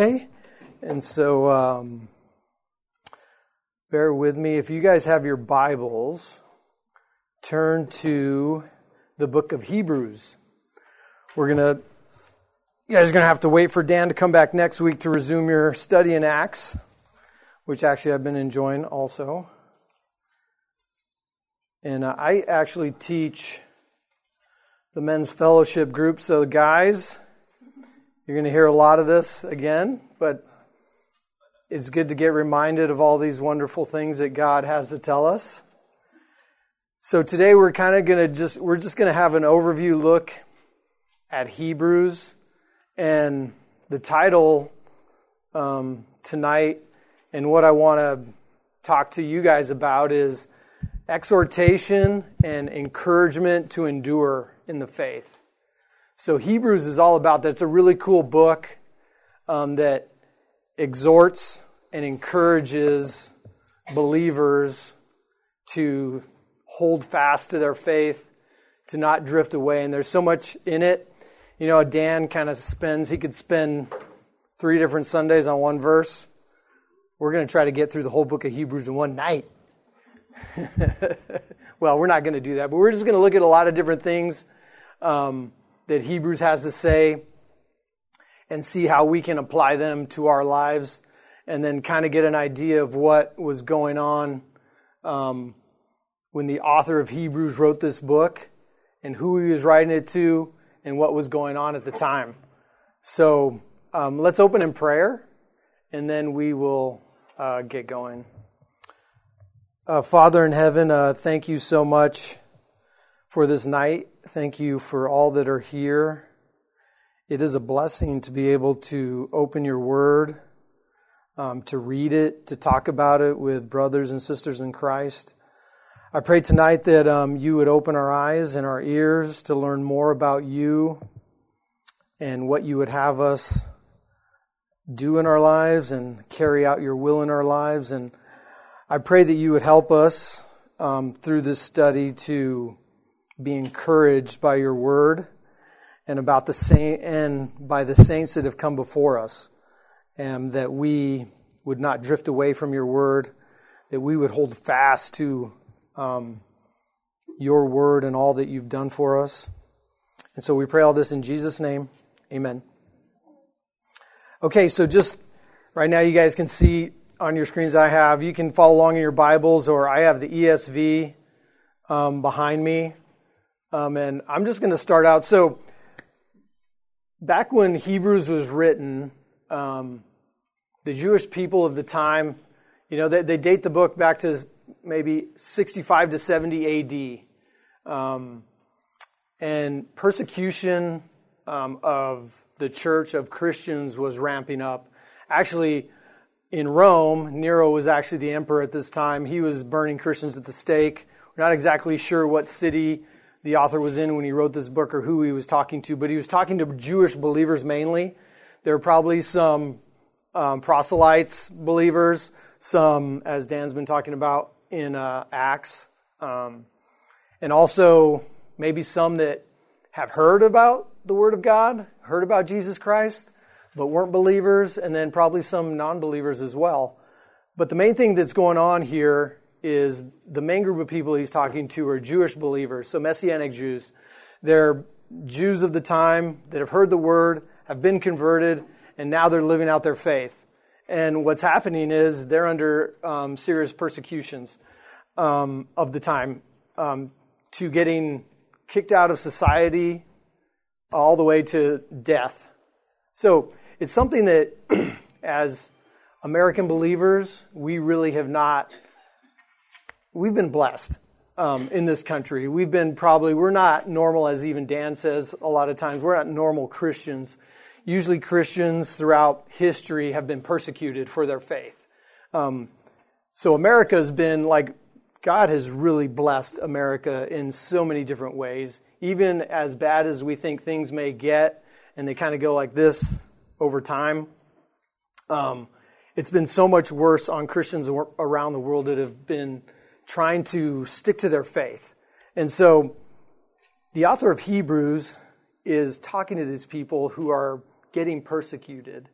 And so bear with me. If you guys have your Bibles, turn to the book of Hebrews. You guys are going to have to wait for Dan to come back next week to resume your study in Acts, which actually I've been enjoying also. And I actually teach the men's fellowship group. So guys, you're going to hear a lot of this again, but it's good to get reminded of all these wonderful things that God has to tell us. So today we're just going to have an overview look at Hebrews, and the title tonight and what I want to talk to you guys about is exhortation and encouragement to endure in the faith. So Hebrews is all about that. It's a really cool book that exhorts and encourages believers to hold fast to their faith, to not drift away. And there's so much in it. You know, Dan he could spend 3 different Sundays on one verse. We're going to try to get through the whole book of Hebrews in one night. Well, we're not going to do that, but we're just going to look at a lot of different things that Hebrews has to say and see how we can apply them to our lives, and then kind of get an idea of what was going on when the author of Hebrews wrote this book and who he was writing it to and what was going on at the time. So let's open in prayer, and then we will get going. Father in heaven, thank you so much for this night. Thank you for all that are here. It is a blessing to be able to open your word, to read it, to talk about it with brothers and sisters in Christ. I pray tonight that you would open our eyes and our ears to learn more about you and what you would have us do in our lives and carry out your will in our lives. And I pray that you would help us through this study to be encouraged by your word and by the saints that have come before us, and that we would not drift away from your word, that we would hold fast to your word and all that you've done for us. And so we pray all this in Jesus' name. Amen. Okay, so just right now you guys can see on your screens you can follow along in your Bibles, or I have the ESV behind me. And I'm just going to start out. So back when Hebrews was written, the Jewish people of the time, they date the book back to maybe 65 to 70 AD. And persecution of the church, of Christians, was ramping up. Actually, in Rome, Nero was actually the emperor at this time. He was burning Christians at the stake. We're not exactly sure what city the author was in when he wrote this book or who he was talking to, but he was talking to Jewish believers mainly. There were probably some proselytes believers, some, as Dan's been talking about, in Acts, and also maybe some that have heard about the Word of God, heard about Jesus Christ, but weren't believers, and then probably some non-believers as well. But the main thing that's going on here is the main group of people he's talking to are Jewish believers, so Messianic Jews. They're Jews of the time that have heard the Word, have been converted, and now they're living out their faith. And what's happening is they're under serious persecutions of the time, to getting kicked out of society all the way to death. So it's something that, as American believers, we really have not. We've been blessed in this country. We're not normal, as even Dan says a lot of times. We're not normal Christians. Usually Christians throughout history have been persecuted for their faith. So America's been God has really blessed America in so many different ways. Even as bad as we think things may get, and they kind of go like this over time, it's been so much worse on Christians around the world that have been trying to stick to their faith. And so the author of Hebrews is talking to these people who are getting persecuted.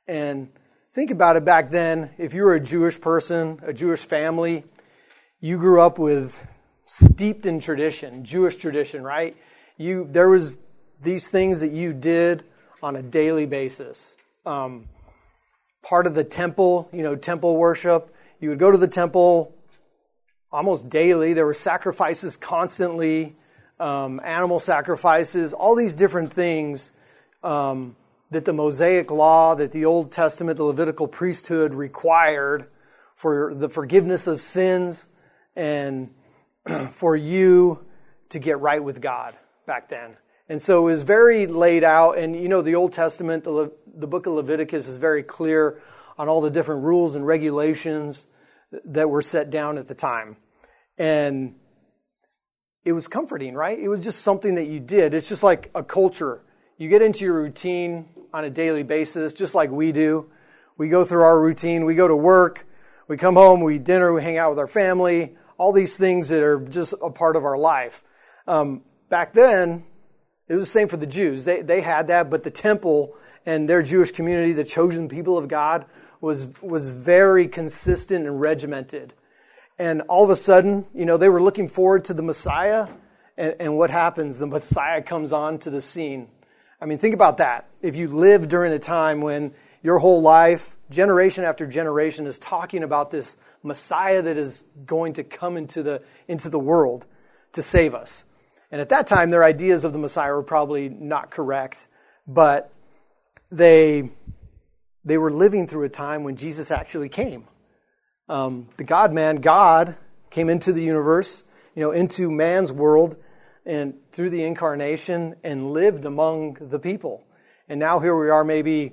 And think about it back then. If you were a Jewish person, a Jewish family, you grew up with steeped in tradition, Jewish tradition, right? There was these things that you did on a daily basis. Part of the temple, temple worship, you would go to the temple almost daily. There were sacrifices constantly, animal sacrifices, all these different things that the Mosaic law, that the Old Testament, the Levitical priesthood required for the forgiveness of sins and for you to get right with God back then. And so it was very laid out. And the Old Testament, the book of Leviticus is very clear on all the different rules and regulations that were set down at the time. And it was comforting, right? It was just something that you did. It's just like a culture. You get into your routine on a daily basis, just like we do. We go through our routine. We go to work. We come home. We eat dinner. We hang out with our family. All these things that are just a part of our life. Back then, it was the same for the Jews. They had that, but the temple and their Jewish community, the chosen people of God, was very consistent and regimented. And all of a sudden, they were looking forward to the Messiah. And what happens? The Messiah comes on to the scene. I mean, think about that. If you live during a time when your whole life, generation after generation, is talking about this Messiah that is going to come into the world to save us. And at that time, their ideas of the Messiah were probably not correct, but they were living through a time when Jesus actually came. The God-man, God, came into the universe, into man's world, and through the incarnation, and lived among the people. And now here we are maybe,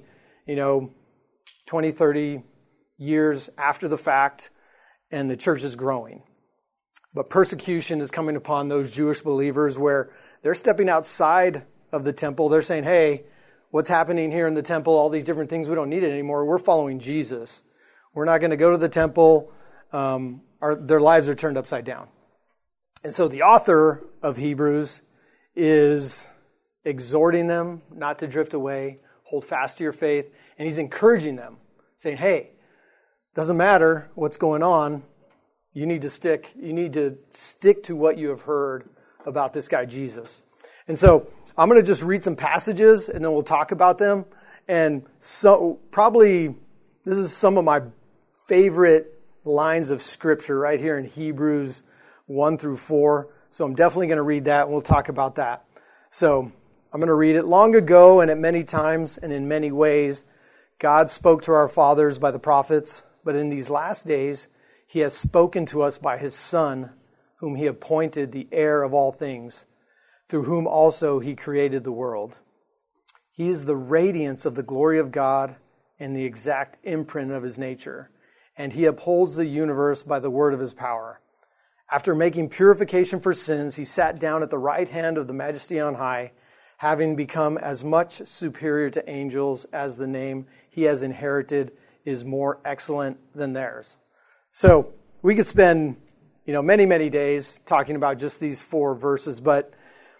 20, 30 years after the fact, and the church is growing. But persecution is coming upon those Jewish believers where they're stepping outside of the temple. They're saying, hey, what's happening here in the temple, all these different things, we don't need it anymore. We're following Jesus. We're not going to go to the temple. Their lives are turned upside down. And so the author of Hebrews is exhorting them not to drift away, hold fast to your faith, and he's encouraging them, saying, hey, doesn't matter what's going on. You need to stick to what you have heard about this guy, Jesus. And so I'm going to just read some passages and then we'll talk about them. And so probably this is some of my favorite lines of scripture right here in Hebrews 1 through 4. So I'm definitely going to read that and we'll talk about that. So I'm going to read it. Long ago and at many times and in many ways, God spoke to our fathers by the prophets, but in these last days, he has spoken to us by his Son, whom he appointed the heir of all things, through whom also he created the world. He is the radiance of the glory of God and the exact imprint of his nature, and he upholds the universe by the word of his power. After making purification for sins, he sat down at the right hand of the Majesty on high, having become as much superior to angels as the name he has inherited is more excellent than theirs. So we could spend, many, many days talking about just these 4 verses, but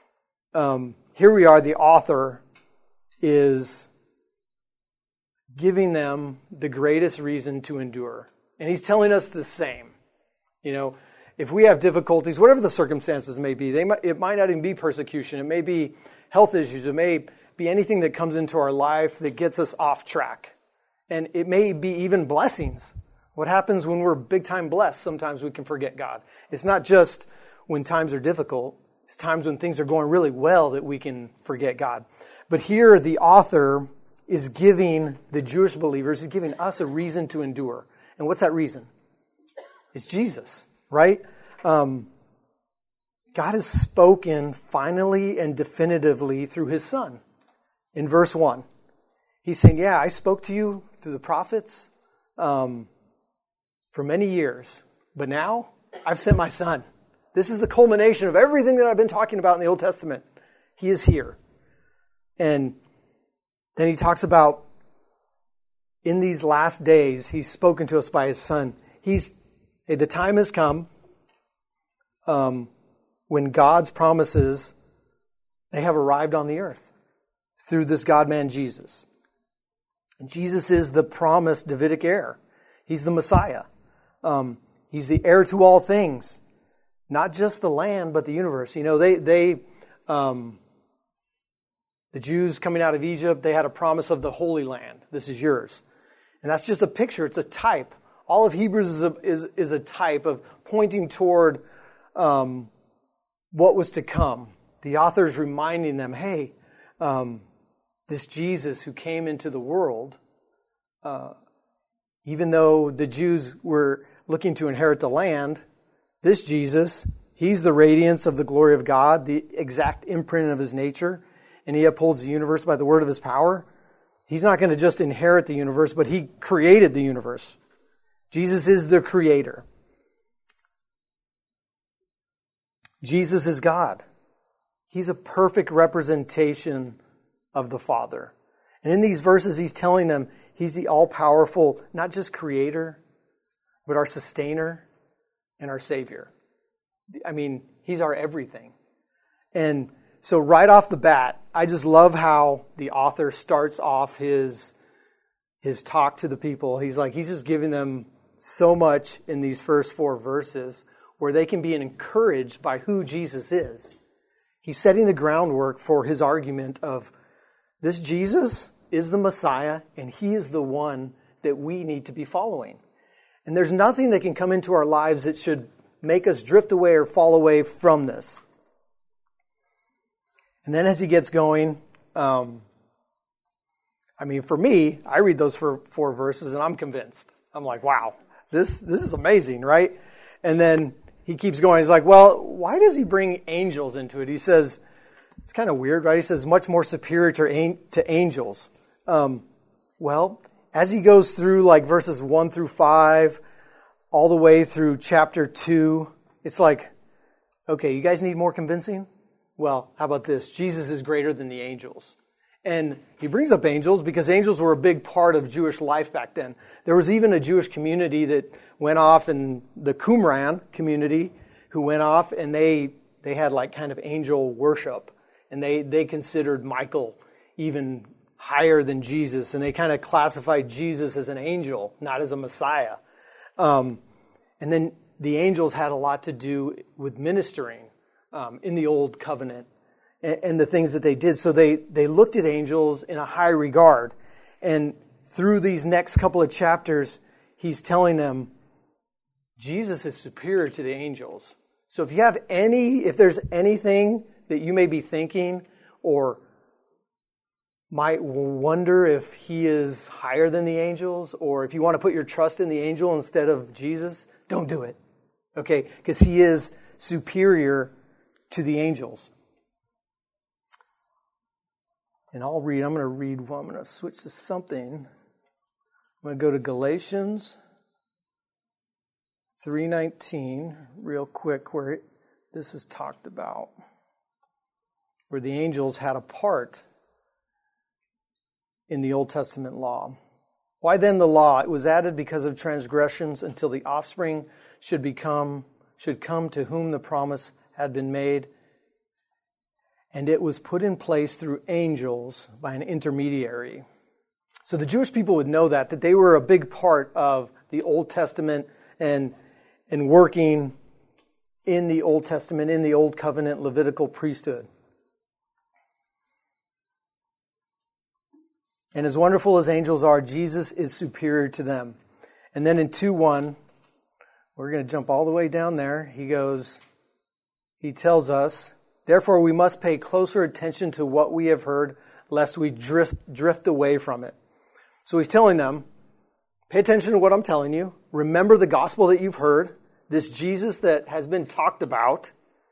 here we are. The author is giving them the greatest reason to endure. And he's telling us the same. If we have difficulties, whatever the circumstances may be, it might not even be persecution. It may be health issues. It may be anything that comes into our life that gets us off track. And it may be even blessings. What happens when we're big time blessed? Sometimes we can forget God. It's not just when times are difficult. It's times when things are going really well that we can forget God. But here the author is giving the Jewish believers, he's giving us a reason to endure. And what's that reason? It's Jesus, right? God has spoken finally and definitively through his Son. In verse 1, he's saying, yeah, I spoke to you through the prophets for many years, but now I've sent my Son. This is the culmination of everything that I've been talking about in the Old Testament. He is here. And then he talks about in these last days, he's spoken to us by his Son. The time has come when God's promises, they have arrived on the earth through this God-man Jesus. And Jesus is the promised Davidic heir. He's the Messiah. He's the heir to all things, not just the land, but the universe. You know, the Jews coming out of Egypt, they had a promise of the Holy Land. This is yours. And that's just a picture. It's a type. All of Hebrews is a type of pointing toward what was to come. The author is reminding them, hey, this Jesus who came into the world, even though the Jews were looking to inherit the land, this Jesus, he's the radiance of the glory of God, the exact imprint of his nature, and he upholds the universe by the word of his power. He's not going to just inherit the universe, but he created the universe. Jesus is the creator. Jesus is God. He's a perfect representation of the Father. And in these verses, he's telling them he's the all-powerful, not just creator, but our sustainer and our Savior. I mean, he's our everything. And so right off the bat, I just love how the author starts off his talk to the people. He's just giving them so much in these first 4 verses where they can be encouraged by who Jesus is. He's setting the groundwork for his argument of this Jesus is the Messiah and he is the one that we need to be following. And there's nothing that can come into our lives that should make us drift away or fall away from this. And then as he gets going, for me, I read those 4 verses and I'm convinced. I'm like, wow, this is amazing, right? And then he keeps going. He's like, well, why does he bring angels into it? He says, it's kind of weird, right? He says, much more superior to angels. Well, as he goes through like verses 1 through 5, all the way through chapter 2, it's like, okay, you guys need more convincing? Well, how about this? Jesus is greater than the angels. And he brings up angels because angels were a big part of Jewish life back then. There was even a Jewish community that went off, in the Qumran community, who went off and they had like kind of angel worship. And they considered Michael even higher than Jesus. And they kind of classified Jesus as an angel, not as a Messiah. And then the angels had a lot to do with ministering in the Old Covenant and the things that they did. So they looked at angels in a high regard. And through these next couple of chapters, he's telling them Jesus is superior to the angels. So if there's anything that you may be thinking or might wonder if he is higher than the angels, or if you want to put your trust in the angel instead of Jesus, don't do it. Okay? Because he is superior to the angels. And I'm going to switch to something. I'm going to go to Galatians 3:19 real quick, where this is talked about, where the angels had a part in the Old Testament law. Why then the law? It was added because of transgressions until the offspring should come to whom the promise had been made. And it was put in place through angels by an intermediary. So the Jewish people would know that they were a big part of the Old Testament and working in the Old Testament, in the Old Covenant Levitical priesthood. And as wonderful as angels are, Jesus is superior to them. And then in 2:1, we're going to jump all the way down there. He tells us, therefore we must pay closer attention to what we have heard, lest we drift away from it. So he's telling them, pay attention to what I'm telling you. Remember the gospel that you've heard, this Jesus that has been talked about.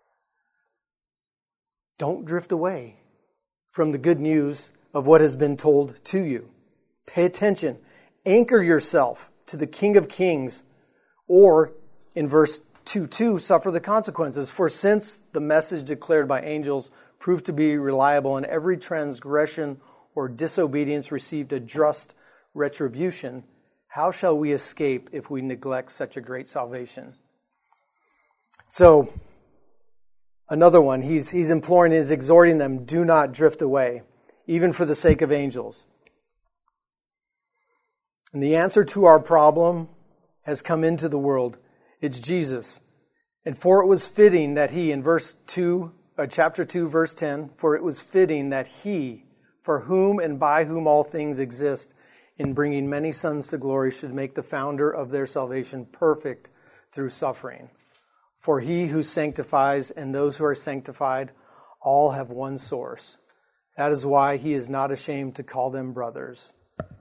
Don't drift away from the good news of what has been told to you. Pay attention. Anchor yourself to the King of Kings, or in verse 2:2, suffer the consequences. For since the message declared by angels proved to be reliable, and every transgression or disobedience received a just retribution, how shall we escape if we neglect such a great salvation? So, another one, he's imploring, he's exhorting them, do not drift away, even for the sake of angels. And the answer to our problem has come into the world. It's Jesus. And for it was fitting that he, in chapter 2, verse 10, for it was fitting that he, for whom and by whom all things exist, in bringing many sons to glory, should make the founder of their salvation perfect through suffering. For he who sanctifies and those who are sanctified all have one source. That is why he is not ashamed to call them brothers,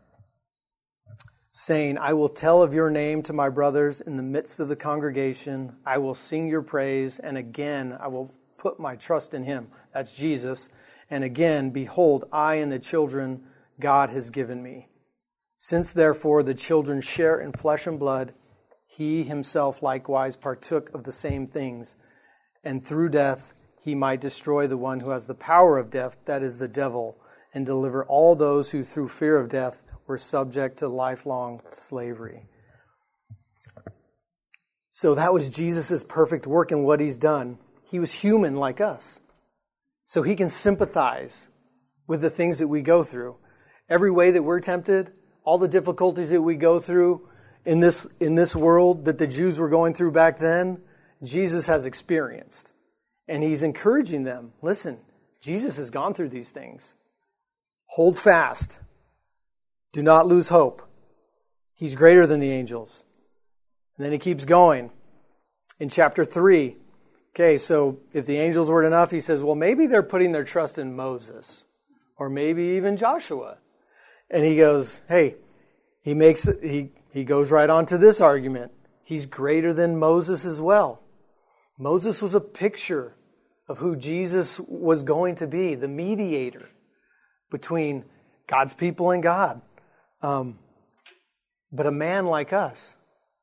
saying, I will tell of your name to my brothers in the midst of the congregation. I will sing your praise, and again I will put my trust in him. That's Jesus. And again, behold, I and the children God has given me. Since therefore the children share in flesh and blood, he himself likewise partook of the same things, and through death he might destroy the one who has the power of death, that is the devil, and deliver all those who through fear of death were subject to lifelong slavery. So that was Jesus' perfect work in what he's done. He was human like us. So he can sympathize with the things that we go through. Every way that we're tempted, all the difficulties that we go through in this world that the Jews were going through back then, Jesus has experienced. And he's encouraging them. Listen, Jesus has gone through these things. Hold fast. Do not lose hope. He's greater than the angels. And then he keeps going. In chapter 3, okay, so if the angels weren't enough, he says, well, maybe they're putting their trust in Moses. Or maybe even Joshua. And he goes, hey, he goes right on to this argument. He's greater than Moses as well. Moses was a picture of who Jesus was going to be, the mediator between God's people and God. But a man like us.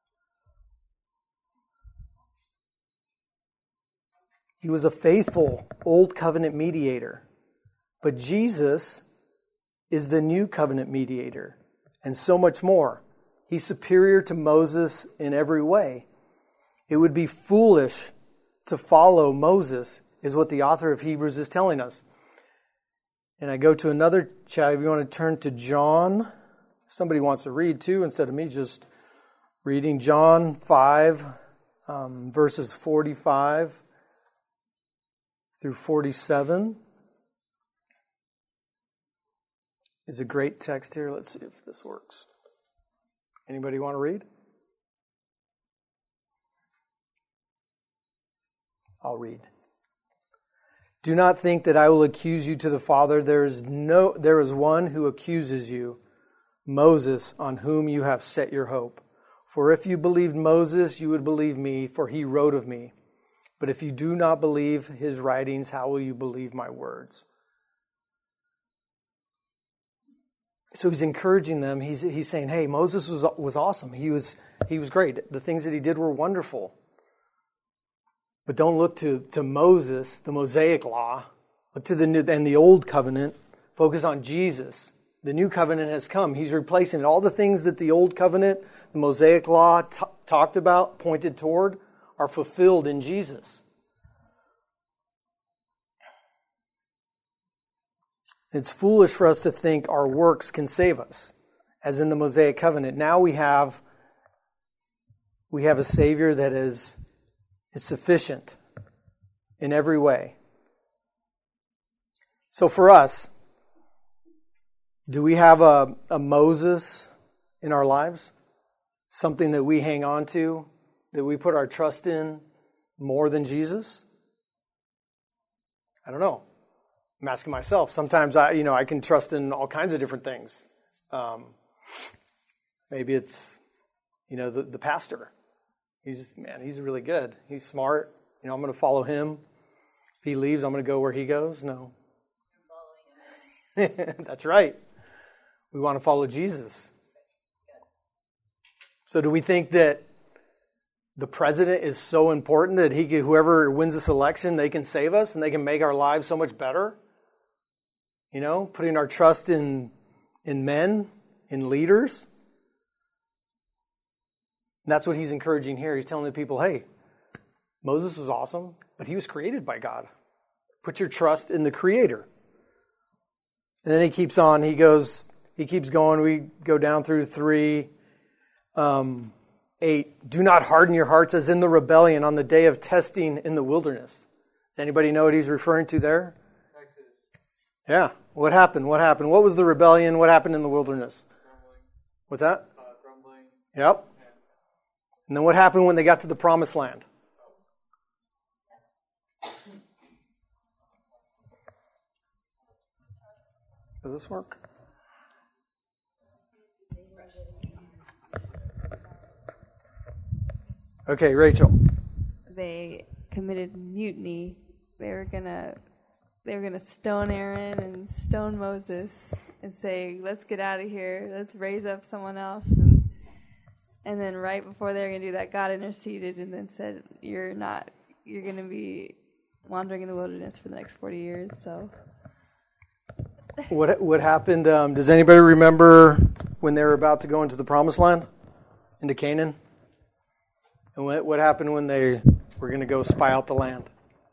He was a faithful old covenant mediator. But Jesus is the new covenant mediator, and so much more. He's superior to Moses in every way. It would be foolish to follow Moses, is what the author of Hebrews is telling us. And I go to another chapter. If you want to turn to John, if somebody wants to read too, instead of me just reading John 5, verses 45 through 47. Is a great text here. Let's see if this works. Anybody want to read? I'll read. Do not think that I will accuse you to the Father. There is one who accuses you, Moses, on whom you have set your hope. For if you believed Moses, you would believe me, for he wrote of me. But if you do not believe his writings, how will you believe my words? So he's encouraging them. He's saying, hey, Moses was awesome. He was great. The things that he did were wonderful. But don't look to Moses, the Mosaic law. Look to the new and the old covenant. Focus on Jesus. The new covenant has come. He's replacing all the things that the old covenant, the Mosaic law talked about, pointed toward, are fulfilled in Jesus. It's foolish for us to think our works can save us, as in the Mosaic covenant. Now we have a Savior that is sufficient in every way. So for us, do we have a Moses in our lives? Something that we hang on to, that we put our trust in more than Jesus? I don't know. I'm asking myself. Sometimes I can trust in all kinds of different things. Maybe it's the pastor. He's really good. He's smart. I'm going to follow him. If he leaves, I'm going to go where he goes. No. That's right. We want to follow Jesus. So do we think that the president is so important that whoever wins this election, they can save us and they can make our lives so much better? Putting our trust in men, in leaders. And that's what he's encouraging here. He's telling the people, hey, Moses was awesome, but he was created by God. Put your trust in the Creator. And then he keeps on. He goes, He keeps going. We go down through 3, 8. Do not harden your hearts as in the rebellion on the day of testing in the wilderness. Does anybody know what he's referring to there? Exodus. Yeah. What happened? What happened? What was the rebellion? What happened in the wilderness? Grumbling. What's that? Grumbling. Yep. Yeah. And then what happened when they got to the promised land? Does this work? Okay, Rachel. They committed mutiny. They were gonna stone Aaron and stone Moses and say, "Let's get out of here. Let's raise up someone else." And then right before they were gonna do that, God interceded and then said, "You're gonna be wandering in the wilderness for the next 40 years." So. What happened? Does anybody remember when they were about to go into the promised land, into Canaan? And what happened when they were going to go spy out the land?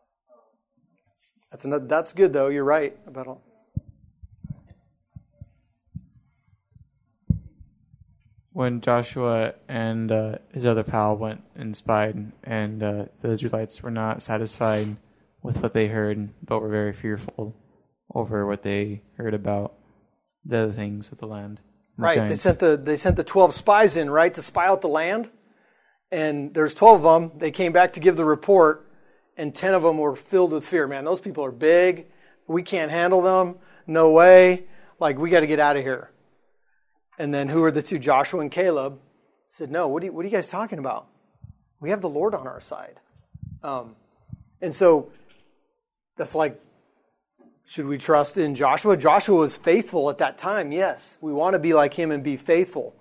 That's good though. You're right about all. When Joshua and his other pal went and spied, and the Israelites were not satisfied with what they heard, but were very fearful over what they heard about the other things of the land. Right. They sent the 12 spies in, right, to spy out the land. And there's 12 of them. They came back to give the report, and 10 of them were filled with fear. Man, those people are big. We can't handle them. No way. Like, we got to get out of here. And then who are the two, Joshua and Caleb, said, "No, what are you guys talking about? We have the Lord on our side." And so that's like, should we trust in Joshua? Joshua was faithful at that time, yes. We want to be like him and be faithful.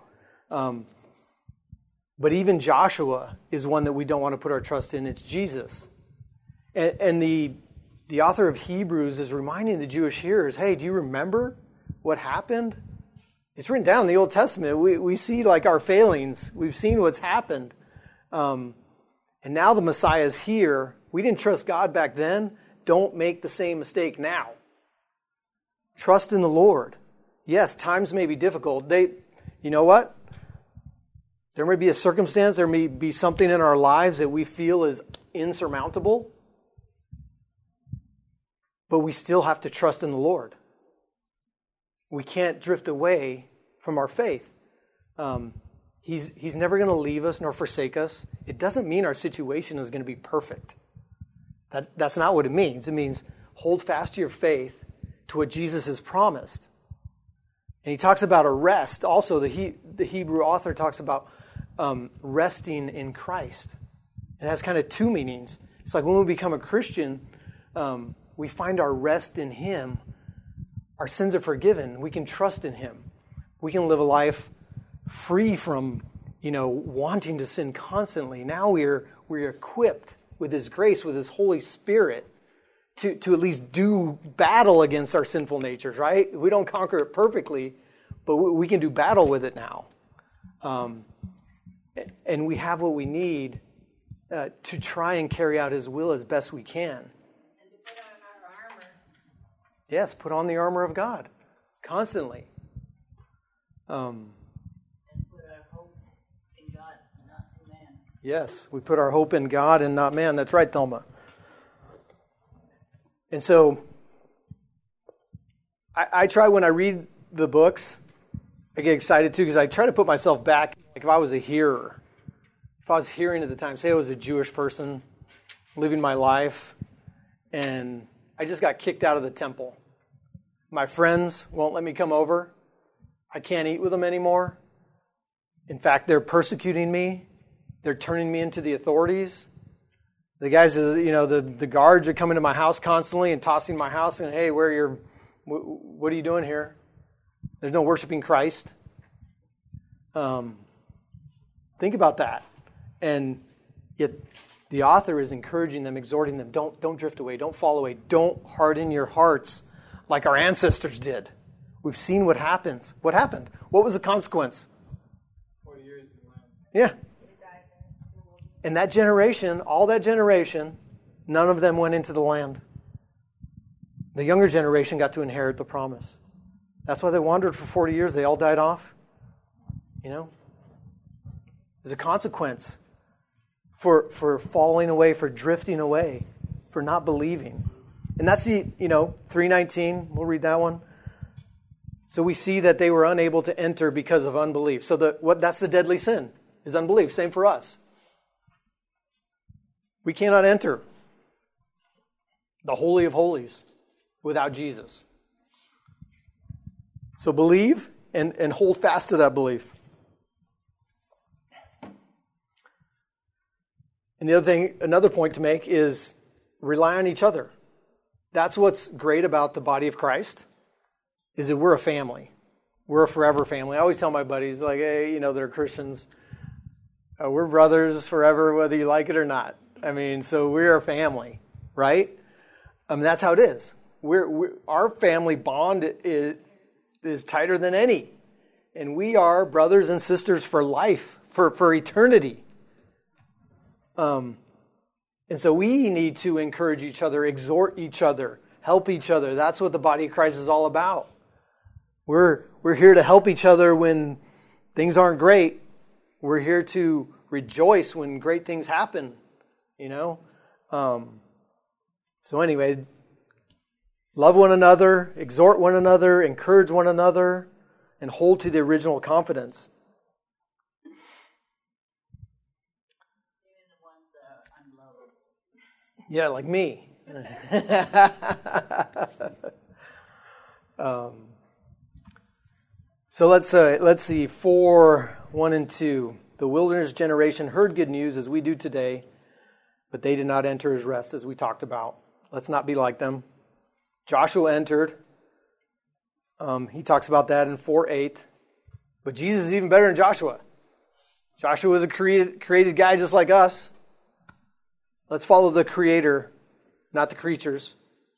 But even Joshua is one that we don't want to put our trust in. It's Jesus. And the author of Hebrews is reminding the Jewish hearers, hey, do you remember what happened? It's written down in the Old Testament. We see like our failings. We've seen what's happened. And now the Messiah is here. We didn't trust God back then. Don't make the same mistake now. Trust in the Lord. Yes, times may be difficult. You know what? There may be a circumstance, there may be something in our lives that we feel is insurmountable, but we still have to trust in the Lord. We can't drift away from our faith. He's never going to leave us nor forsake us. It doesn't mean our situation is going to be perfect. That's not what it means. It means hold fast to your faith, to what Jesus has promised. And he talks about a rest. Also, the Hebrew author talks about resting in Christ. It has kind of two meanings. It's like when we become a Christian, we find our rest in Him. Our sins are forgiven. We can trust in Him. We can live a life free from, wanting to sin constantly. Now we're equipped with His grace, with His Holy Spirit, to at least do battle against our sinful natures, right? We don't conquer it perfectly, but we can do battle with it now. And we have what we need to try and carry out His will as best we can. And to put on our armor. Yes, put on the armor of God constantly. And put our hope in God, not in man. Yes, we put our hope in God and not man. That's right, Thelma. And so, I try when I read the books, I get excited too because I try to put myself back, like if I was a hearer. If I was hearing at the time, say I was a Jewish person living my life, and I just got kicked out of the temple. My friends won't let me come over. I can't eat with them anymore. In fact, they're persecuting me. They're turning me into the authorities. The guys, the guards are coming to my house constantly and tossing my house and, hey, what are you doing here? There's no worshiping Christ. Think about that. And yet the author is encouraging them, exhorting them, don't drift away, don't fall away, don't harden your hearts like our ancestors did. We've seen what happens. What happened? What was the consequence? 40 years in the land. Yeah. And that generation, all that generation, none of them went into the land. The younger generation got to inherit the promise. That's why they wandered for 40 years. They all died off. There's a consequence for falling away, for drifting away, for not believing. And that's the, 3:19. We'll read that one. So we see that they were unable to enter because of unbelief. So that's the deadly sin, is unbelief. Same for us. We cannot enter the Holy of Holies without Jesus. So believe and hold fast to that belief. And another point to make is rely on each other. That's what's great about the body of Christ, is that we're a family. We're a forever family. I always tell my buddies, like, hey, they're Christians. We're brothers forever, whether you like it or not. So we're a family, right? That's how it is. Our family bond is tighter than any. And we are brothers and sisters for life, for eternity. And so we need to encourage each other, exhort each other, help each other. That's what the body of Christ is all about. We're here to help each other when things aren't great. We're here to rejoice when great things happen, So anyway, love one another, exhort one another, encourage one another, and hold to the original confidence. Yeah, like me. So let's see, 4:1-2. The wilderness generation heard good news as we do today, but they did not enter his rest, as we talked about. Let's not be like them. Joshua entered. He talks about that in 4:8. But Jesus is even better than Joshua. Joshua was a created guy just like us. Let's follow the Creator, not the creatures.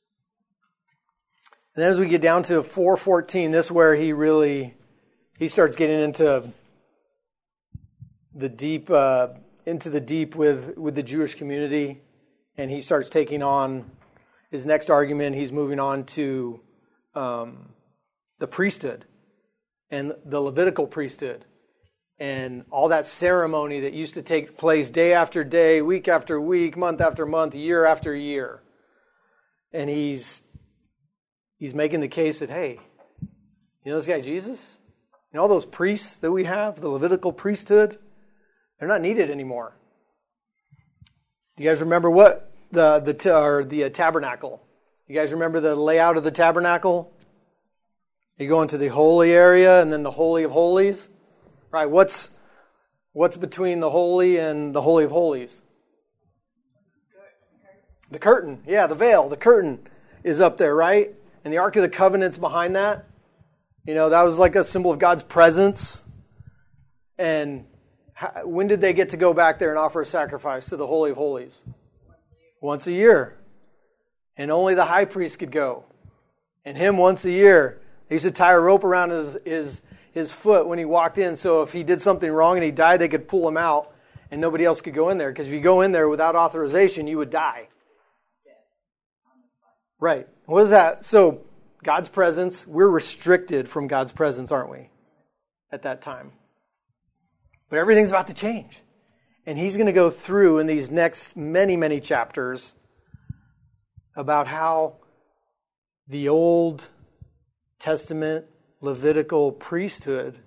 And then as we get down to 4:14, this is where he starts getting into the deep with the Jewish community, and he starts taking on his next argument. He's moving on to the priesthood and the Levitical priesthood. And all that ceremony that used to take place day after day, week after week, month after month, year after year. And he's making the case that, hey, this guy Jesus? All those priests that we have, the Levitical priesthood, they're not needed anymore. Do you guys remember what the tabernacle? You guys remember the layout of the tabernacle? You go into the holy area and then the Holy of Holies. Right, what's between the holy and the Holy of Holies? The curtain. Yeah, the veil. The curtain is up there, right? And the Ark of the Covenant's behind that. That was like a symbol of God's presence. And when did they get to go back there and offer a sacrifice to the Holy of Holies? Once a year. And only the high priest could go. And him once a year. They used to tie a rope around his foot when he walked in, so if he did something wrong and he died, they could pull him out and nobody else could go in there. Because if you go in there without authorization, you would die. Right. What is that? So, God's presence, we're restricted from God's presence, aren't we? At that time. But everything's about to change. And he's going to go through in these next many, many chapters about how the Old Testament Levitical priesthood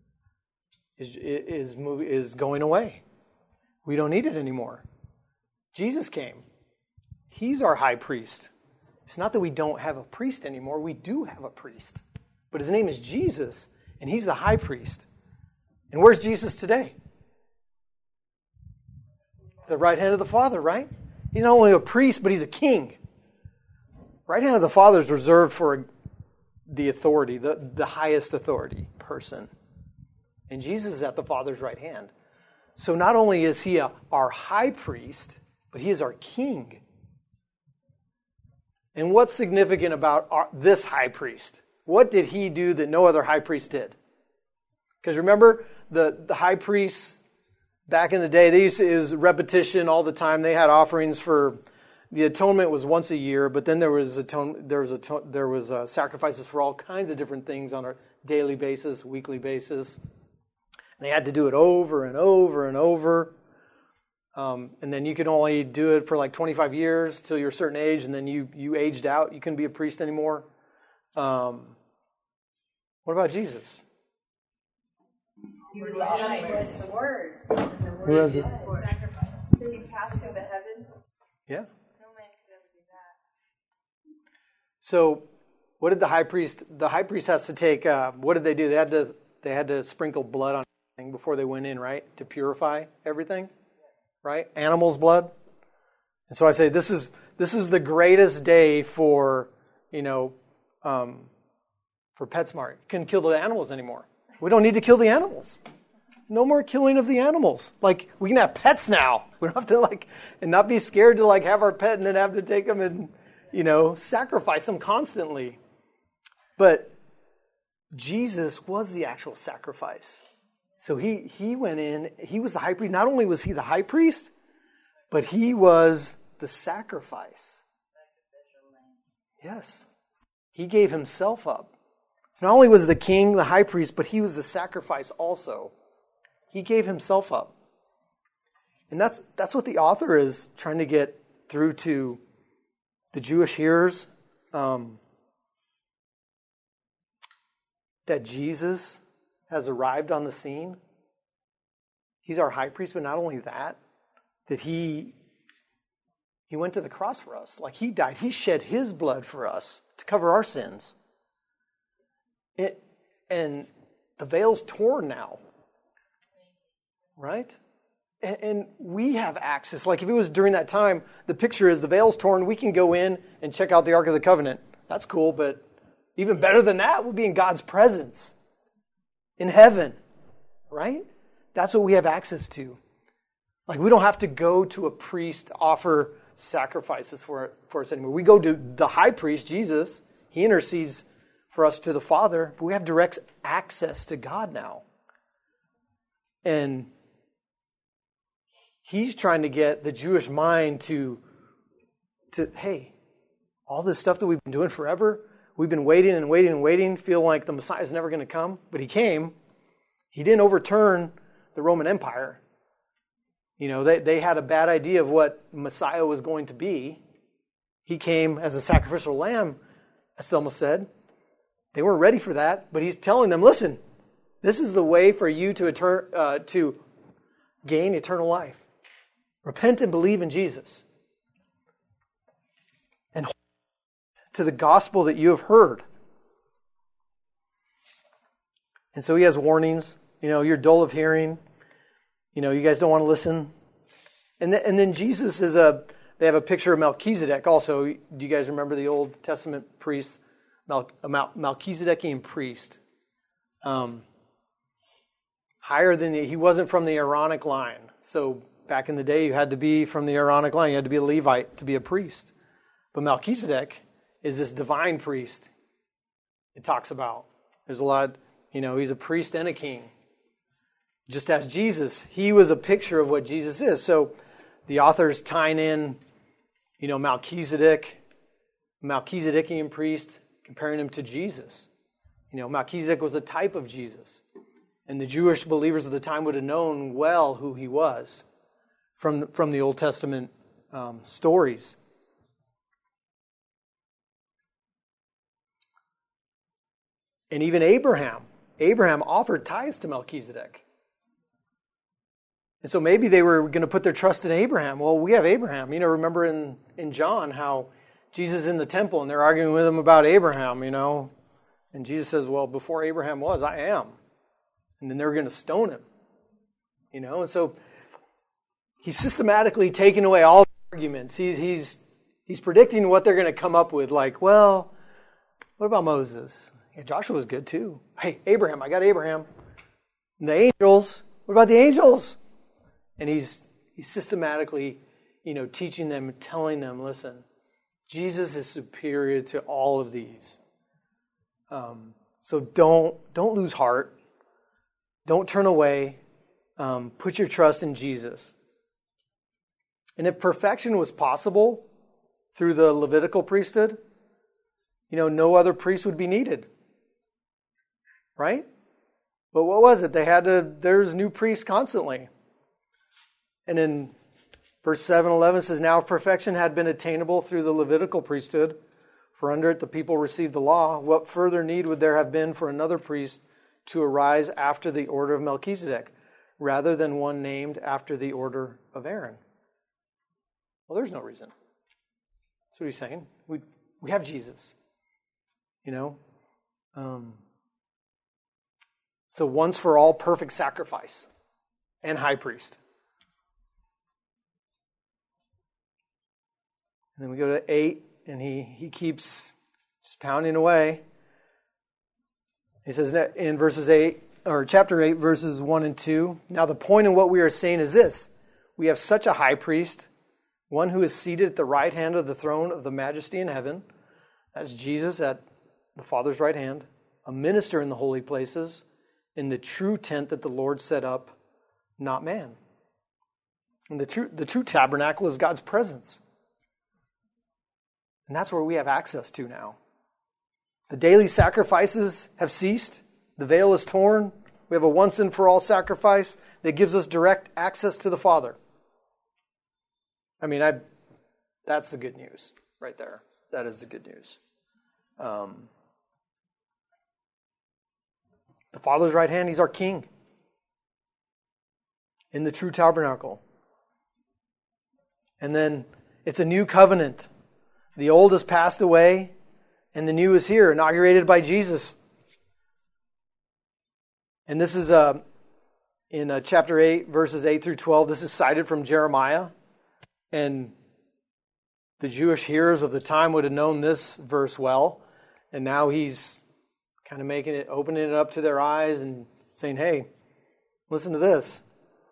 is going away. We don't need it anymore. Jesus came. He's our high priest. It's not that we don't have a priest anymore. We do have a priest. But his name is Jesus, and he's the high priest. And where's Jesus today? The right hand of the Father, right? He's not only a priest, but he's a king. Right hand of the Father is reserved for the authority, the highest authority person. And Jesus is at the Father's right hand. So not only is he our high priest, but he is our king. And what's significant about this high priest? What did he do that no other high priest did? Because remember, the high priests back in the day, they used to use repetition all the time. They had offerings for the atonement was once a year, but then there was sacrifices for all kinds of different things on a daily basis, weekly basis. And they had to do it over and over and over. And then you could only do it for like 25 years till you're a certain age, and then you aged out. You couldn't be a priest anymore. What about Jesus? He was the high priest, the Word. Who has it? Sacrifice. So he passed through the heavens. Yeah. No man can do that. So, what did the high priest? The high priest has to take. What did they do? They had to sprinkle blood on everything before they went in, right, to purify everything, right? Animals' blood. And so I say this is the greatest day for for PetSmart. You couldn't kill the animals anymore. We don't need to kill the animals. No more killing of the animals. Like, we can have pets now. We don't have to and not be scared to have our pet and then have to take them and, sacrifice them constantly. But Jesus was the actual sacrifice. So he went in, he was the high priest. Not only was he the high priest, but he was the sacrifice. Yes. He gave himself up. So not only was the king the high priest, but he was the sacrifice also. He gave himself up. And that's what the author is trying to get through to the Jewish hearers. That Jesus has arrived on the scene. He's our high priest, but not only that he went to the cross for us. Like, he died. He shed his blood for us to cover our sins. And the veil's torn now. Right? And we have access. Like, if it was during that time, the picture is the veil's torn. We can go in and check out the Ark of the Covenant. That's cool, but even better than that would be in God's presence. In heaven. Right? That's what we have access to. Like, we don't have to go to a priest to offer sacrifices for us anymore. We go to the high priest, Jesus. He intercedes for us to the Father, but we have direct access to God now. And he's trying to get the Jewish mind to hey, all this stuff that we've been doing forever, we've been waiting and waiting and waiting, feel like the Messiah's never going to come, but he came. He didn't overturn the Roman Empire. They had a bad idea of what Messiah was going to be. He came as a sacrificial lamb, as Thelma said. They weren't ready for that, but he's telling them, listen, this is the way for you to gain eternal life. Repent and believe in Jesus. And hold to the gospel that you have heard. And so he has warnings. You're dull of hearing. You guys don't want to listen. And then Jesus they have a picture of Melchizedek also. Do you guys remember the Old Testament priest? Melchizedekian priest. Higher than he wasn't from the Aaronic line. So back in the day, you had to be from the Aaronic line. You had to be a Levite to be a priest. But Melchizedek is this divine priest it talks about. There's a lot, he's a priest and a king. Just as Jesus, he was a picture of what Jesus is. So the author's tying in, Melchizedekian priest, comparing him to Jesus. Melchizedek was a type of Jesus. And the Jewish believers of the time would have known well who he was from the Old Testament stories. And even Abraham offered tithes to Melchizedek. And so maybe they were going to put their trust in Abraham. Well, we have Abraham. Remember in John how Jesus is in the temple and they're arguing with him about Abraham, And Jesus says, well, before Abraham was, I am. And then they were going to stone him. And so he's systematically taking away all the arguments. He's predicting what they're going to come up with. Like, well, what about Moses? Yeah, Joshua was good too. Hey, Abraham, I got Abraham. And the angels, what about the angels? And he's systematically, teaching them, telling them, listen, Jesus is superior to all of these. So don't lose heart. Don't turn away. Put your trust in Jesus. And if perfection was possible, through the Levitical priesthood, no other priest would be needed. Right? But what was it? There's new priests constantly. And in verse 7:11 says, now if perfection had been attainable through the Levitical priesthood, for under it the people received the law, what further need would there have been for another priest to arise after the order of Melchizedek, rather than one named after the order of Aaron? Well, there's no reason. That's what he's saying. We have Jesus. So once for all, perfect sacrifice and high priest. And then we go to 8, and he keeps just pounding away. He says in chapter 8, verses 1 and 2, now the point in what we are saying is this: we have such a high priest, one who is seated at the right hand of the throne of the majesty in heaven. That's Jesus at the Father's right hand, a minister in the holy places, in the true tent that the Lord set up, not man. And the true tabernacle is God's presence. And that's where we have access to now. The daily sacrifices have ceased. The veil is torn. We have a once and for all sacrifice that gives us direct access to the Father. That's the good news right there. That is the good news. The Father's right hand, He's our King in the true tabernacle. And then it's a new covenant. The old has passed away, and the new is here, inaugurated by Jesus. And this is in chapter 8, verses 8 through 12. This is cited from Jeremiah. And the Jewish hearers of the time would have known this verse well. And now he's kind of opening it up to their eyes and saying, hey, listen to this.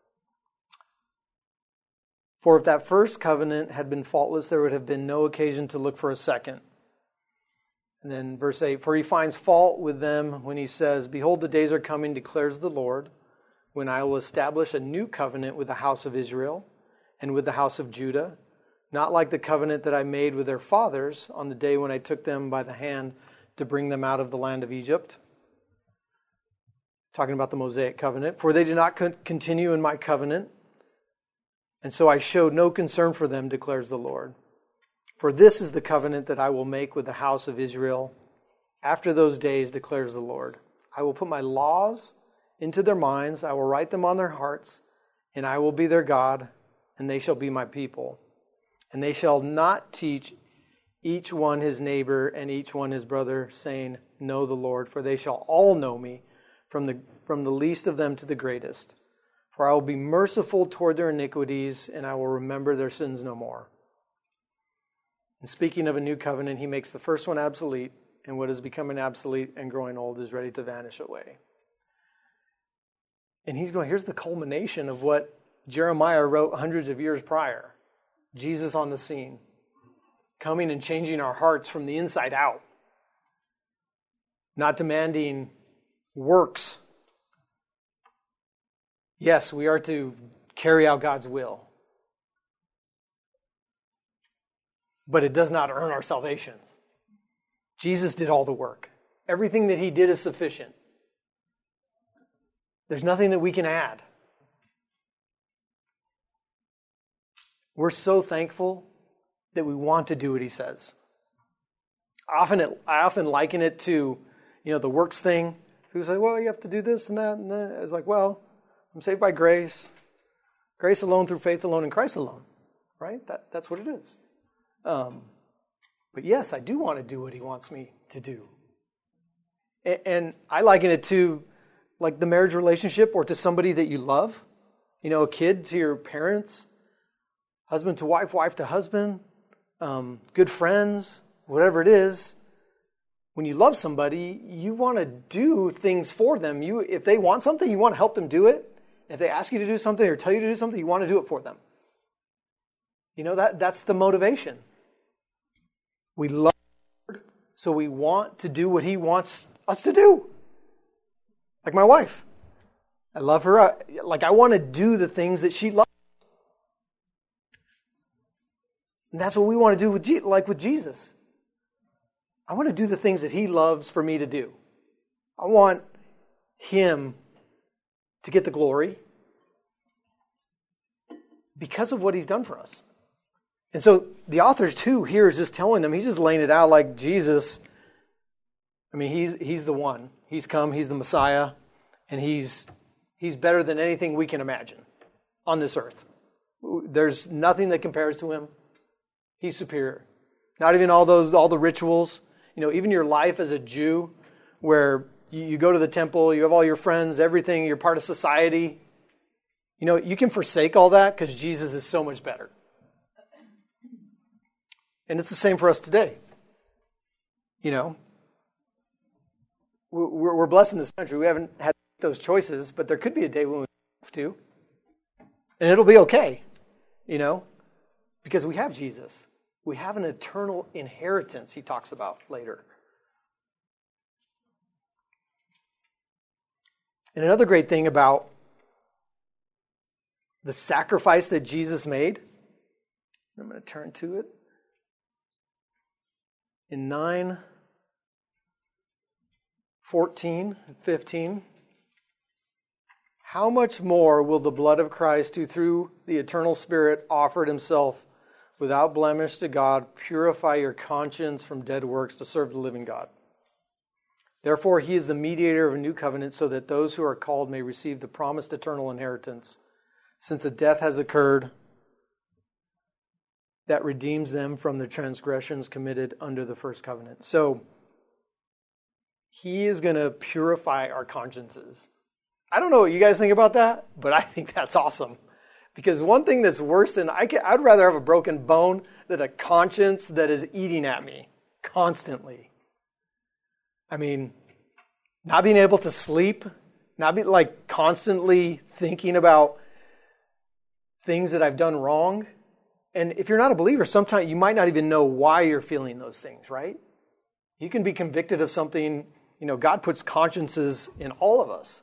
For if that first covenant had been faultless, there would have been no occasion to look for a second. And then verse 8, for he finds fault with them when he says, behold, the days are coming, declares the Lord, when I will establish a new covenant with the house of Israel and with the house of Judah, not like the covenant that I made with their fathers on the day when I took them by the hand to bring them out of the land of Egypt. Talking about the Mosaic covenant. For they did not continue in my covenant, and so I showed no concern for them, declares the Lord. For this is the covenant that I will make with the house of Israel after those days, declares the Lord. I will put my laws into their minds, I will write them on their hearts, and I will be their God, and they shall be my people. And they shall not teach each one his neighbor and each one his brother, saying, know the Lord, for they shall all know me, from the least of them to the greatest. For I will be merciful toward their iniquities, and I will remember their sins no more. And speaking of a new covenant, he makes the first one obsolete, and what is becoming obsolete and growing old is ready to vanish away. And here's the culmination of what Jeremiah wrote hundreds of years prior. Jesus on the scene, coming and changing our hearts from the inside out. Not demanding works. Yes, we are to carry out God's will. But it does not earn our salvation. Jesus did all the work. Everything that he did is sufficient. There's nothing that we can add. We're so thankful that we want to do what he says. I often liken it to, the works thing. People say, well, you have to do this and that and that. It's like, well, I'm saved by grace. Grace alone, through faith alone, in Christ alone. Right? That's what it is. But yes, I do want to do what he wants me to do. And I liken it to like the marriage relationship or to somebody that you love. A kid to your parents, husband to wife, wife to husband, good friends, whatever it is. When you love somebody, you want to do things for them. If they want something, you want to help them do it. If they ask you to do something or tell you to do something, you want to do it for them. That's the motivation. We love God, so we want to do what he wants us to do. Like my wife. I love her. I want to do the things that she loves. And that's what we want to do with Jesus. I want to do the things that he loves for me to do. I want him to get the glory because of what he's done for us. And so the author too here is just telling them, he's just laying it out like Jesus. I mean, he's the one. He's come, he's the Messiah, and he's better than anything we can imagine on this earth. There's nothing that compares to him. He's superior. Not even all the rituals. Even your life as a Jew, where you go to the temple, you have all your friends, everything, you're part of society. You can forsake all that because Jesus is so much better. And it's the same for us today. We're blessed in this country. We haven't had those choices, but there could be a day when we have to. And it'll be okay, because we have Jesus. We have an eternal inheritance, he talks about later. And another great thing about the sacrifice that Jesus made, I'm going to turn to it. In 9:14 and 15, how much more will the blood of Christ, who through the eternal Spirit offered himself without blemish to God, purify your conscience from dead works to serve the living God? Therefore, he is the mediator of a new covenant, so that those who are called may receive the promised eternal inheritance, since a death has occurred that redeems them from the transgressions committed under the first covenant. So, he is going to purify our consciences. I don't know what you guys think about that, but I think that's awesome. Because one thing that's worse than, I'd rather have a broken bone than a conscience that is eating at me constantly. I mean, not being able to sleep, not be constantly thinking about things that I've done wrong. And if you're not a believer, sometimes you might not even know why you're feeling those things, right? You can be convicted of something, God puts consciences in all of us.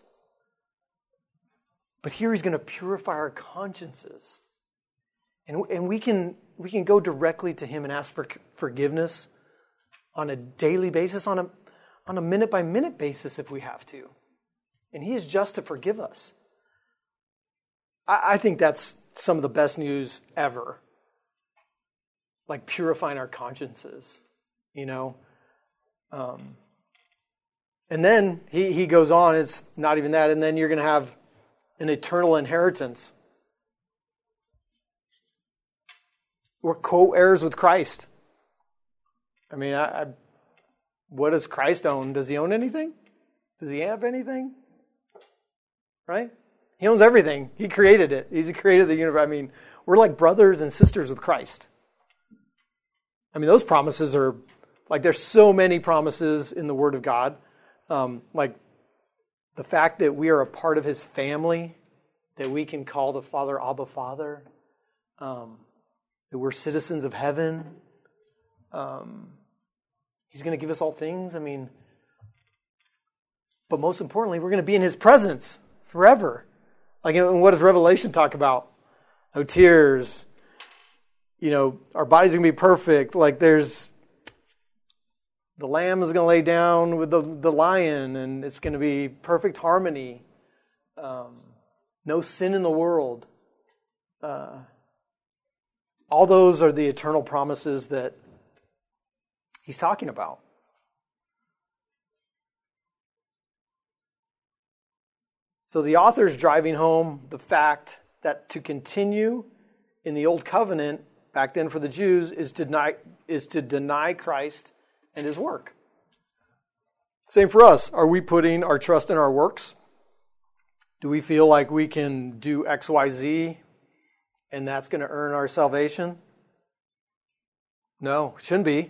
But here he's going to purify our consciences. And we can go directly to him and ask for forgiveness on a daily basis, on a minute-by-minute basis if we have to. And he is just to forgive us. I think that's some of the best news ever. Like purifying our consciences, And then he goes on, it's not even that, and then you're going to have an eternal inheritance. We're co-heirs with Christ. I mean, what does Christ own? Does he own anything? Does he have anything? Right? He owns everything. He created it. He's created the universe. I mean, we're like brothers and sisters with Christ. I mean, those promises are, there's so many promises in the Word of God. The fact that we are a part of his family, that we can call the Father Abba Father, that we're citizens of heaven. He's going to give us all things. I mean, but most importantly, we're going to be in his presence forever. And what does Revelation talk about? No tears. Our bodies are going to be perfect. The lamb is going to lay down with the lion, and it's going to be perfect harmony. No sin in the world. All those are the eternal promises that he's talking about. So the author is driving home the fact that to continue in the old covenant, back then for the Jews, is to deny Christ and his work. Same for us. Are we putting our trust in our works? Do we feel like we can do X, Y, Z and that's going to earn our salvation? No, shouldn't be.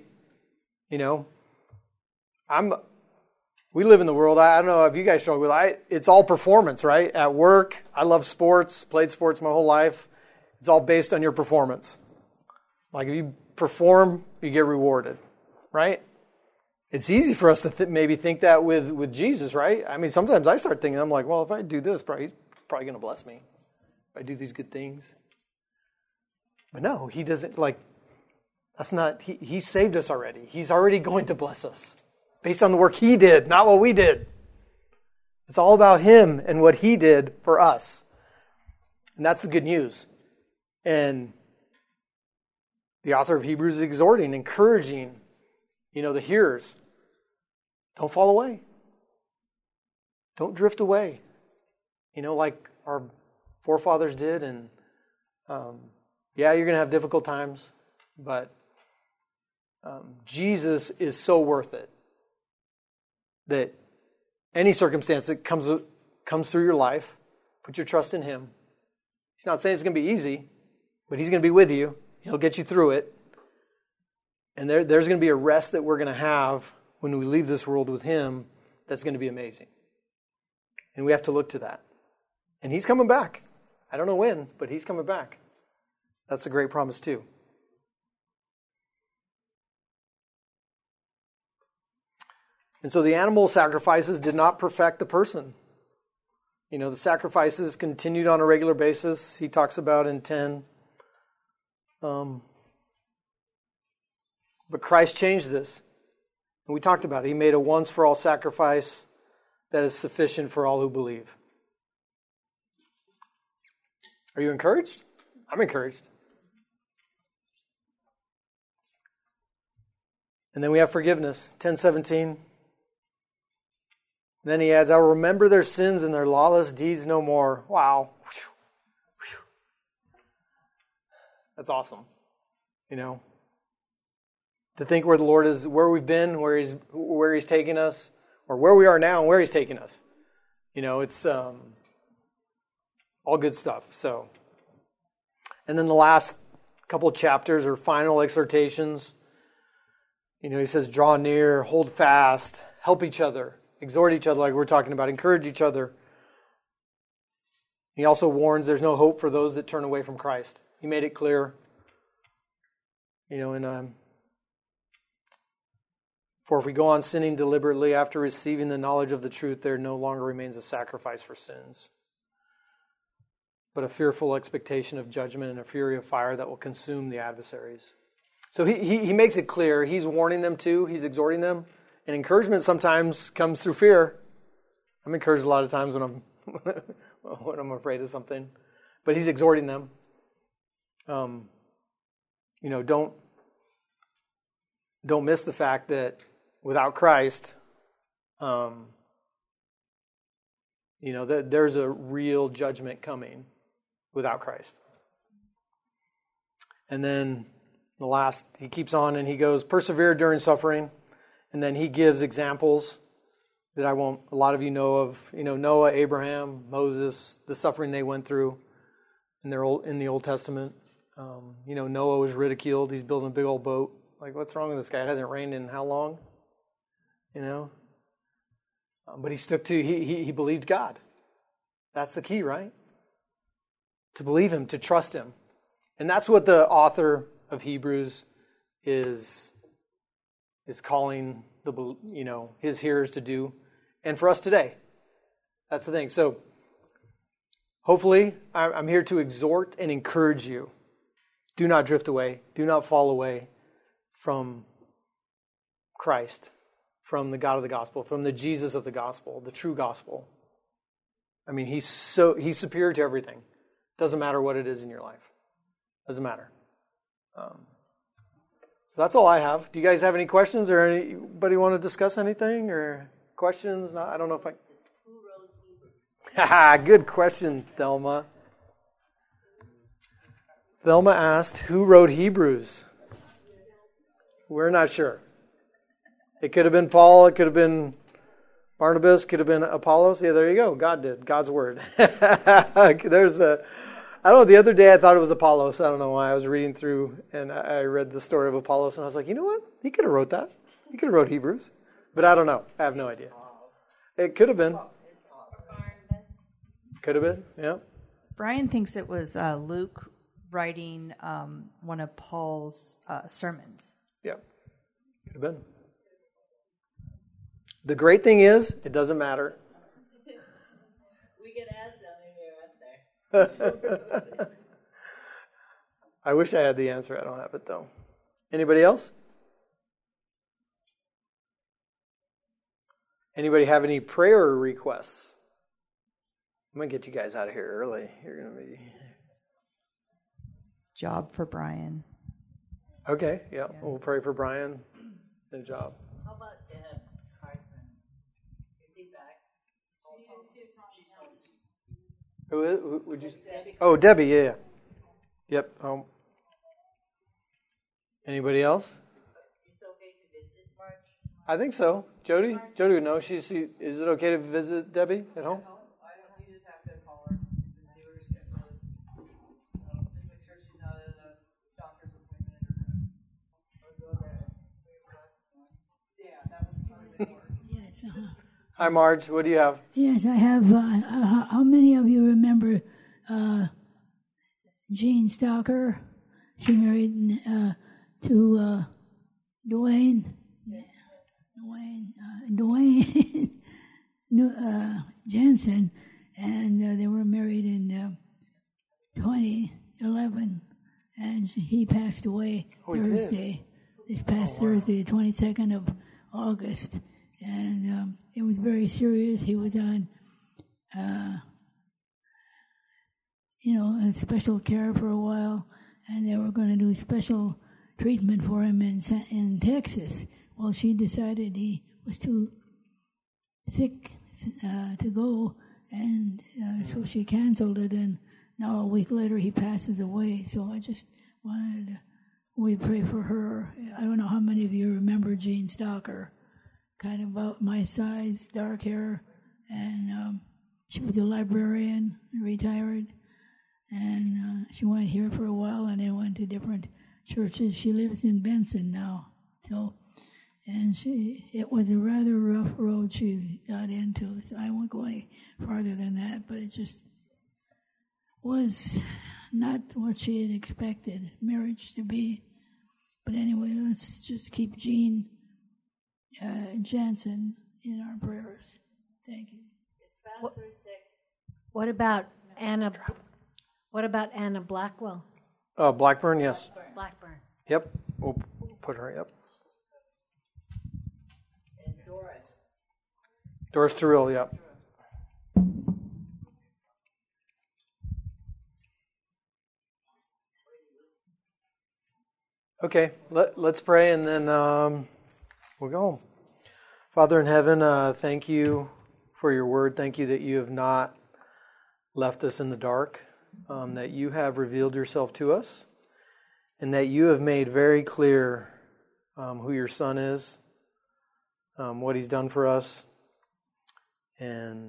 We live in the world, I don't know if you guys struggle with it. It's all performance, right? At work, I love sports, played sports my whole life. It's all based on your performance. If you perform, you get rewarded, right? It's easy for us to maybe think that with Jesus, right? I mean, sometimes I start thinking, I'm like, well, if I do this, he's probably going to bless me. If I do these good things. But no, he doesn't, That's not, he saved us already. He's already going to bless us based on the work he did, not what we did. It's all about him and what he did for us. And that's the good news. And the author of Hebrews is exhorting, encouraging, the hearers. Don't fall away. Don't drift away. Like our forefathers did. And you're going to have difficult times, but Jesus is so worth it that any circumstance that comes through your life, put your trust in him. He's not saying it's going to be easy, but he's going to be with you. He'll get you through it. And there's going to be a rest that we're going to have when we leave this world with him that's going to be amazing. And we have to look to that. And he's coming back. I don't know when, but he's coming back. That's a great promise too. And so the animal sacrifices did not perfect the person. The sacrifices continued on a regular basis. He talks about in 10. But Christ changed this. And we talked about it. He made a once-for-all sacrifice that is sufficient for all who believe. Are you encouraged? I'm encouraged. And then we have forgiveness. 10:17. Then he adds, I will remember their sins and their lawless deeds no more. Wow. That's awesome. To think where the Lord is, where we've been, where he's taking us, or where we are now and where he's taking us. It's all good stuff. So, and then the last couple of chapters are final exhortations. He says, draw near, hold fast, help each other. Exhort each other like we're talking about. Encourage each other. He also warns there's no hope for those that turn away from Christ. He made it clear. For if we go on sinning deliberately after receiving the knowledge of the truth, there no longer remains a sacrifice for sins, but a fearful expectation of judgment and a fury of fire that will consume the adversaries. So he makes it clear. He's warning them too. He's exhorting them. And encouragement sometimes comes through fear. I'm encouraged a lot of times when I'm afraid of something. But he's exhorting them. Don't miss the fact that without Christ, that there's a real judgment coming without Christ. And then the last, he keeps on and he goes, persevere during suffering. And then he gives examples that a lot of you know of. Noah, Abraham, Moses, the suffering they went through in the Old Testament. Noah was ridiculed. He's building a big old boat. Like, what's wrong with this guy? It hasn't rained in how long? But he stuck to, he believed God. That's the key, right? To believe him, to trust him. And that's what the author of Hebrews is calling his hearers to do, and for us today. That's the thing. So hopefully I'm here to exhort and encourage you. Do not drift away. Do not fall away from Christ, from the God of the gospel, from the Jesus of the gospel, the true gospel. I mean, he's superior to everything. Doesn't matter what it is in your life. Doesn't matter. So that's all I have. Do you guys have any questions, or anybody want to discuss anything or questions? No, I don't know if I. Who wrote Hebrews? Good question, Thelma. Thelma asked, who wrote Hebrews? We're not sure. It could have been Paul. It could have been Barnabas. Could have been Apollos. Yeah, there you go. God did. God's word. I don't know, the other day I thought it was Apollos. I don't know why. I was reading through and I read the story of Apollos and I was like, you know what? He could have wrote that. He could have wrote Hebrews. But I don't know. I have no idea. It could have been. Could have been, yeah. Brian thinks it was Luke writing one of Paul's sermons. Yeah, could have been. The great thing is, it doesn't matter. We get asked them if you're up there. I wish I had the answer. I don't have it, though. Anybody else? Anybody have any prayer requests? I'm going to get you guys out of here early. You're going to be... Job for Brian. Okay, yeah. We'll pray for Brian. Good job. How about Deb Carson? Is he back? Who would you? Oh, Debbie. Yeah. Yep. Anybody else? It's okay to visit March? I think so. Jody would know. Is it okay to visit Debbie at home? You just have to call her and just see what her schedule is. So just make sure she's not at a doctor's appointment or go there. Yeah, that was probably before. Yes. Hi, Marge. What do you have? Yes, I have. How many of you remember Jean Stalker? She married to Dwayne Jensen, and they were married in 2011, and he passed away Thursday, this past Thursday, the 22nd of August, and it was very serious. He was on, special care for a while, and they were going to do special treatment for him in Texas. Well, she decided he was too sick to go, and so she canceled it, and now a week later he passes away. So I just wanted we pray for her. I don't know how many of you remember Jean Stalker, kind of about my size, dark hair, and she was a librarian, retired, and she went here for a while and then went to different churches. She lives in Benson now, and it was a rather rough road she got into, so I won't go any farther than that, but it just was not what she had expected marriage to be. But anyway, let's just keep Jean Jensen in our prayers. Thank you. What about Anna? What about Anna Blackwell? Blackburn, yes. Blackburn. Yep, we'll put her, yep. And Doris. Doris Terrell, yep. Okay, let's pray and then we'll go home. Father in heaven, thank you for your word. Thank you that you have not left us in the dark, that you have revealed yourself to us, and that you have made very clear who your Son is, what he's done for us, and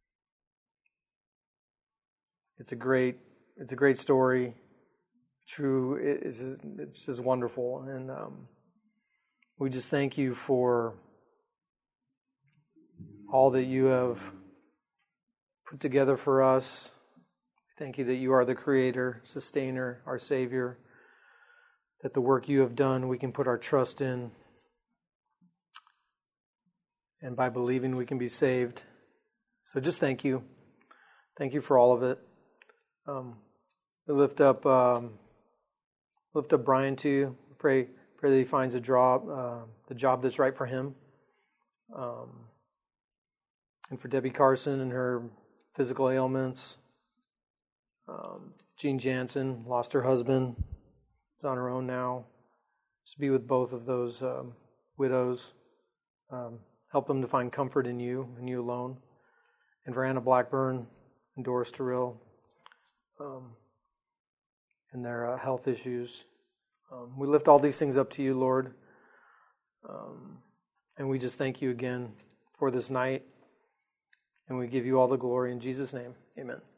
it's a great story. True, it's just wonderful, and we just thank you for all that you have put together for us. Thank you that you are the Creator, Sustainer, our Savior, that the work you have done we can put our trust in, and by believing we can be saved. So just thank you. Thank you for all of it. We lift up Brian to you. Pray that he finds the job that's right for him. And for Debbie Carson and her physical ailments. Jean Jansen lost her husband. Is on her own now. Just be with both of those widows. Help them to find comfort in you and you alone. And for Anna Blackburn and Doris Terrell. And their health issues. We lift all these things up to you, Lord. And we just thank you again for this night. And we give you all the glory in Jesus' name. Amen.